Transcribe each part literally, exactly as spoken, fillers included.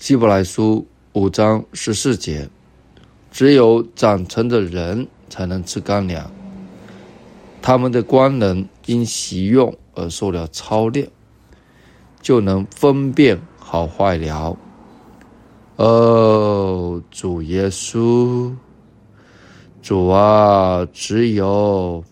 希伯来书五章十四节，只有长成的人才能吃干粮，他们的官能因习用而受了操练，就能分辨好坏了。哦，主耶稣，主啊，只有，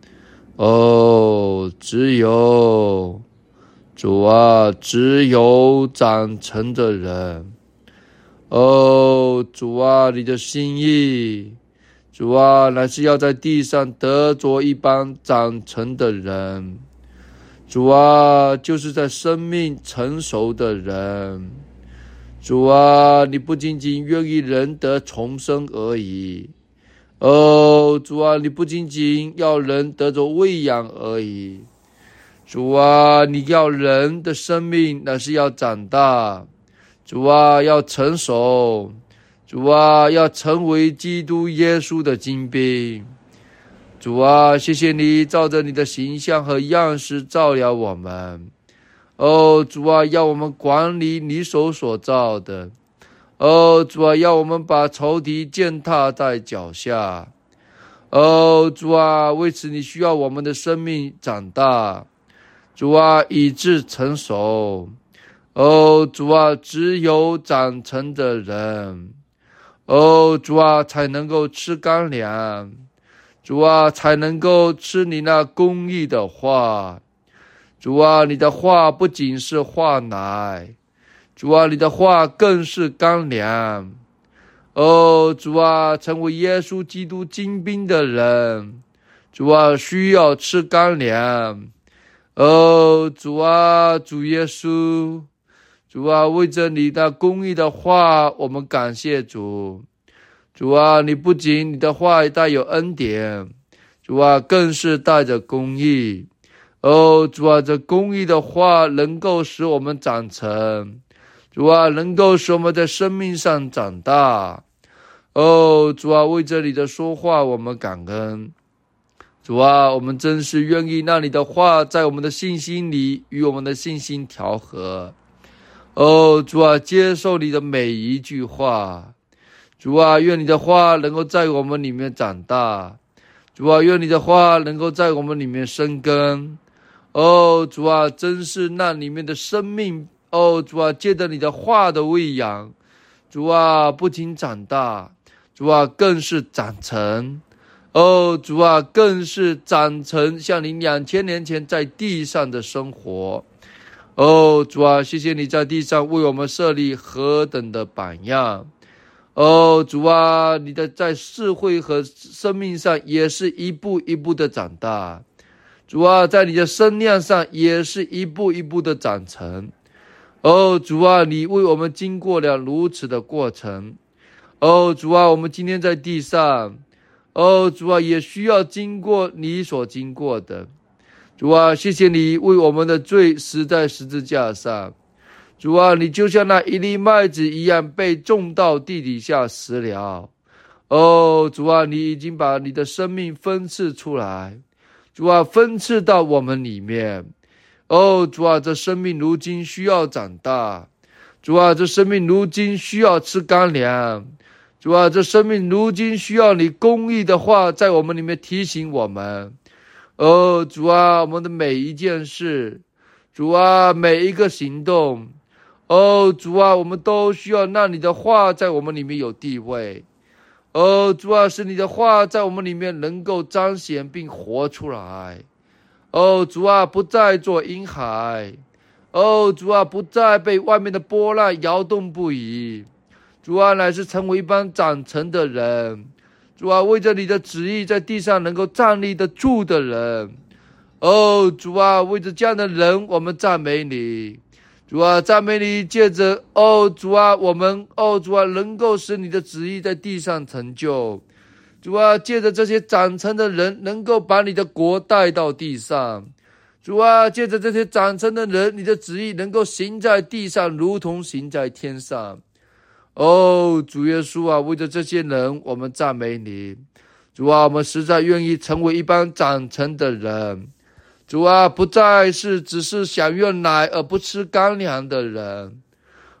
哦，只有，主啊，只有长成的人。哦，主啊，你的心意，主啊，乃是要在地上得着一帮长成的人。主啊，就是在生命成熟的人。主啊，你不仅仅愿意人得重生而已。哦，主啊，你不仅仅要人得着喂养而已。主啊，你要人的生命乃是要长大。主啊，要成熟。主啊，要成为基督耶稣的精兵。主啊，谢谢你照着你的形象和样式造了我们。哦，主啊，要我们管理你手所造的。哦，主啊，要我们把仇敌践踏在脚下。哦，主啊，为此你需要我们的生命长大。主啊，以致成熟。哦，主啊，只有长成的人，哦，主啊，才能够吃干粮。主啊，才能够吃你那公义的话。主啊，你的话不仅是话奶，主啊，你的话更是干粮。哦，主啊，成为耶稣基督精兵的人，主啊，需要吃干粮。哦，主啊，主耶稣，主啊，为着你那公义的话，我们感谢主。主啊，你不仅你的话带有恩典，主啊，更是带着公义。哦，主啊，这公义的话能够使我们长成，主啊，能够使我们在生命上长大。哦，主啊，为着你的说话我们感恩。主啊，我们真是愿意让你的话在我们的信心里与我们的信心调和。哦，主啊，接受你的每一句话。主啊，愿你的话能够在我们里面长大。主啊，愿你的话能够在我们里面生根。哦，主啊，真是那里面的生命，哦，主啊，借着你的话的喂养，主啊，不仅长大，主啊，更是长成。哦，主啊，更是长成像你两千年前在地上的生活。哦，主啊，谢谢你在地上为我们设立何等的榜样。哦，主啊，你的在社会和生命上也是一步一步的长大。主啊，在你的身量上也是一步一步的长成。哦，主啊，你为我们经过了如此的过程。哦，主啊，我们今天在地上，哦，主啊，也需要经过你所经过的。主啊，谢谢你为我们的罪死在十字架上。主啊，你就像那一粒麦子一样被种到地底下死了。哦，主啊，你已经把你的生命分赐出来。主啊，分赐到我们里面。哦，主啊，这生命如今需要长大。主啊，这生命如今需要吃干粮。主啊，这生命如今需要你公义的话在我们里面提醒我们。哦，主啊，我们的每一件事，主啊，每一个行动，哦，主啊，我们都需要让你的话在我们里面有地位。哦，主啊，使你的话在我们里面能够彰显并活出来。哦，主啊，不再做婴孩。哦，主啊，不再被外面的波浪摇动不已。主啊，乃是成为一帮长成的人。主啊，为着你的旨意在地上能够站立得住的人。哦，主啊，为着这样的人我们赞美你。主啊，赞美你，借着哦，主啊，我们哦，主啊，能够使你的旨意在地上成就。主啊，借着这些长成的人能够把你的国带到地上。主啊，借着这些长成的人，你的旨意能够行在地上如同行在天上。哦，主耶稣啊，为着这些人我们赞美你。主啊，我们实在愿意成为一帮长成的人。主啊，不再是只是享用奶而不吃干粮的人。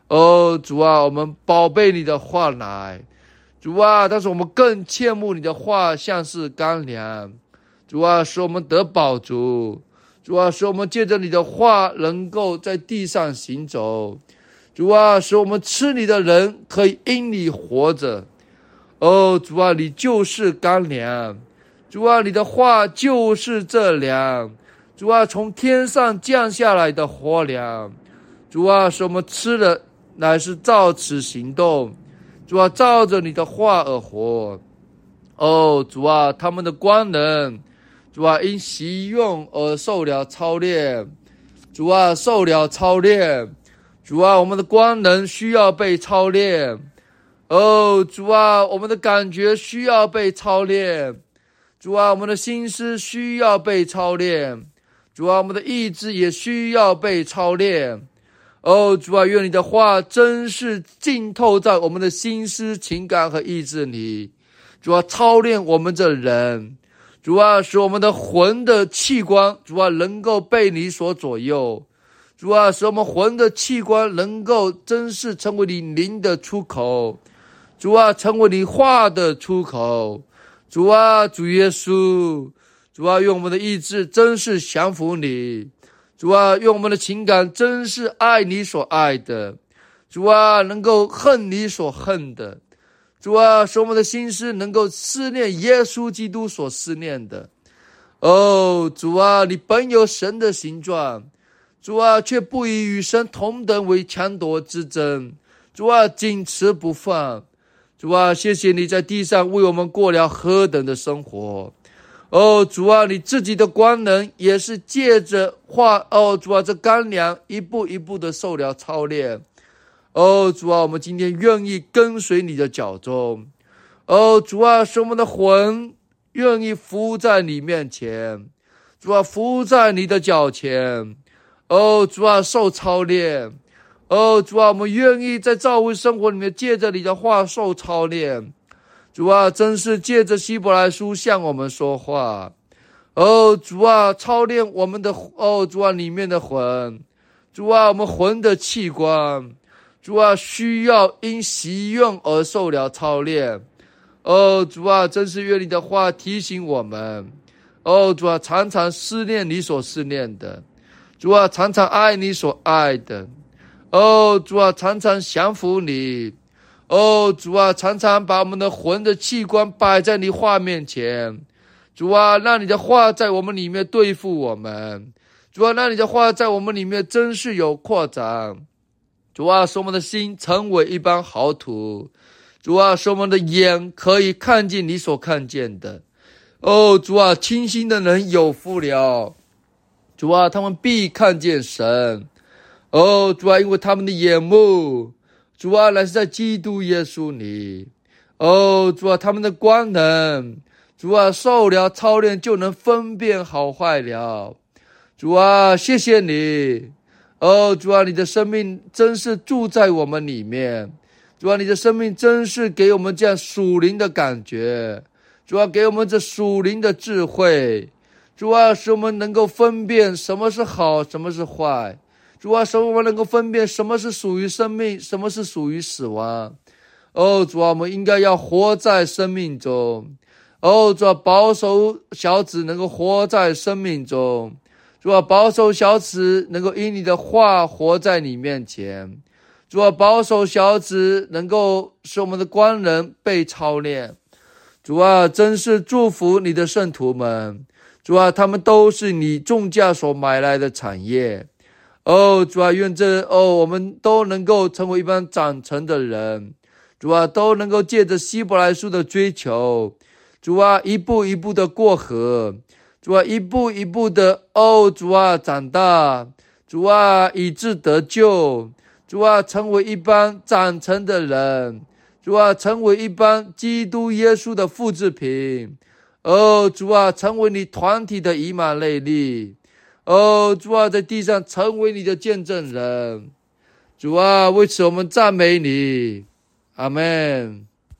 哦，主啊，我们宝贝你的话来，主啊，但是我们更切慕你的话，像是干粮。主啊，使我们得饱足。主啊，使我们借着你的话，能够在地上行走。主啊，使我们吃你的人可以因你活着。哦，主啊，你就是干粮。主啊，你的话就是这粮。主啊，从天上降下来的活粮。主啊，使我们吃了乃是照此行动。主啊，照着你的话而活。哦，主啊，他们的官能，主啊，因习用而受了操练。主啊，受了操练。主啊，我们的官能需要被操练。哦，主啊，我们的感觉需要被操练。主啊，我们的心思需要被操练。主啊，我们的意志也需要被操练。哦，主啊，愿你的话真是浸透在我们的心思、情感和意志里。主啊，操练我们这人。主啊，使我们的魂的器官，主啊，能够被你所左右。主啊，使我们魂的器官能够真是成为你灵的出口。主啊，成为你话的出口。主啊，主耶稣，主啊，用我们的意志真是降服你。主啊，用我们的情感真是爱你所爱的。主啊，能够恨你所恨的。主啊，使我们的心思能够思念耶稣基督所思念的。哦，主啊，你本有神的形状。主啊，却不以与神同等为强夺之争。主啊，紧持不放。主啊，谢谢你在地上为我们过了何等的生活。哦，主啊，你自己的官能也是借着话，哦，主啊，这干粮一步一步的受了操练。哦，主啊，我们今天愿意跟随你的脚踪。哦，主啊，使我们的魂愿意服在你面前。主啊，服在你的脚前。哦，主啊，受操练。哦，主啊，我们愿意在教会生活里面借着你的话受操练。主啊，真是借着希伯来书向我们说话。哦，主啊，操练我们的，哦，主啊，里面的魂。主啊，我们魂的器官。主啊，需要因习用而受了操练。哦，主啊，真是愿你的话提醒我们。哦，主啊，常常思念你所思念的。主啊，常常爱你所爱的。哦，主啊，常常降服你。哦，主啊，常常把我们的魂的器官摆在你话面前。主啊，让你的话在我们里面对付我们。主啊，让你的话在我们里面真是有扩张。主啊，使我们的心成为一般好土。主啊，使我们的眼可以看见你所看见的。哦，主啊，清心的人有福了。主啊，他们必看见神。哦，主啊，因为他们的眼目，主啊，乃是在基督耶稣里。哦，主啊，他们的官能，主啊，受了操练就能分辨好坏了。主啊，谢谢你。哦，主啊，你的生命真是住在我们里面。主啊，你的生命真是给我们这样属灵的感觉。主啊，给我们这属灵的智慧。主啊，使我们能够分辨什么是好，什么是坏。主啊，使我们能够分辨什么是属于生命，什么是属于死亡。哦，主啊，我们应该要活在生命中。哦，主啊，保守小子能够活在生命中。主啊，保守小子能够因你的话活在你面前。主啊，保守小子能够使我们的官人被操练。主啊，真是祝福你的圣徒们。主啊，他们都是你重价所买来的产业。哦，主啊，愿这哦，我们都能够成为一般长成的人。主啊，都能够借着希伯来书的追求，主啊，一步一步的过河。主啊，一步一步的哦，主啊，长大。主啊，以致得救。主啊，成为一般长成的人。主啊，成为一般基督耶稣的复制品。哦，主啊，成为你团体的以马内利。哦，主啊，在地上成为你的见证人。主啊，为此我们赞美你。阿们。